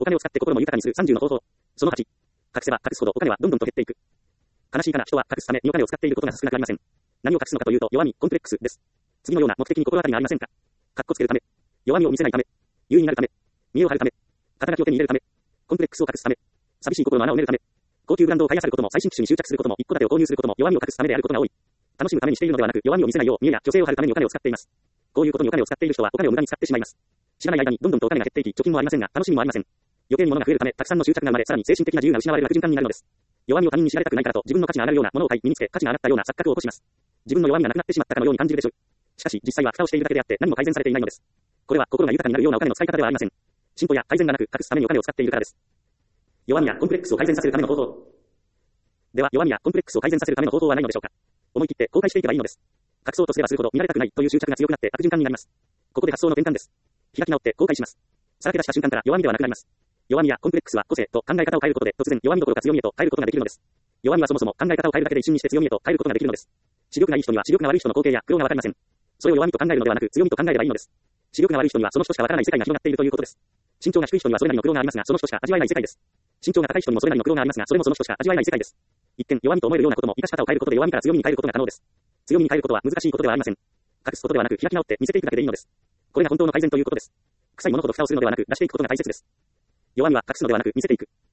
お金を使って心も豊かにする30の方法。その8。隠せば隠すほどお金はどんどんと減っていく。悲しいかな人は隠すためにお金を使っていることが少なくありません。何を隠すのかというと弱み、コンプレックスです。次のような目的に心当たりがありませんか。かっこつけるため。弱みを見せないため。優位になるため。見栄を張るため。肩書きを手に入れるため。コンプレックスを隠すため。寂しい心の穴を埋めるため。高級ブランドを買い漁ることも最新機種に執着することも一戸建てを購入することも弱みを隠すためであることが多い。楽しむためにしているのではなく弱みを見せないよう見栄や女性を張るためにお金を使っています。こういうことにお金を使っている人はお金を無駄に使ってしまいます。知らない間にどんどんとお金が減っていき貯金もありませんが楽しみもありません。余計に物が増えるためたくさんの執着が生まれさらに精神的な自由が失われる悪循環になるのです。弱みを他人に知られたくないからと自分の価値が上がるようなものを買い身につけ価値が上がったような錯覚を起こします。自分の弱みがなくなってしまったかのように感じるでしょう。しかし実際は蓋をしているだけであって何も改善されていないのです。これは心が豊かになるようなお金の使い方ではありません。進歩や改善がなく隠すためにお金を使っているからです。弱みやコンプレックスを改善させるための方法。では弱みやコンプレックスを改善させるための方法はないのでしょうか。思い切って後悔していけばいいのです。隠そうとすればするほど見られたくないという執着が強くなって悪循環になります。ここで発想の転換です。開き直って後悔します。さらけ出した瞬間から弱みではなくなります。弱みやコンプレックスは個性と考え方を変えることで突然弱みどころか強みへと変えることができるのです。弱みはそもそも考え方を変えるだけで一瞬にして強みへと変えることができるのです。視力がいい人には視力が悪い人の光景や苦労がわかりません。それを弱みと考えるのではなく強みと考えればいいのです。視力が悪い人にはその人しかわからない世界が広がっているということです。身長が低い人にはそれなりの苦労がありますがその人しか味わえない世界です。身長が高い人にもそれなりの苦労がありますがそれもその人しか味わえない世界です。一見弱みと思えるようなことも生かし方を変えることで弱みから強みに変えることが可能です。強みに変えることは難しいことではありません。隠すことではなく開き直って見せていくだけでいいのです。これが本当の改善ということです。臭いものほど蓋をするのではなく出していくことが大切です。弱みは隠すのではなく見せていく。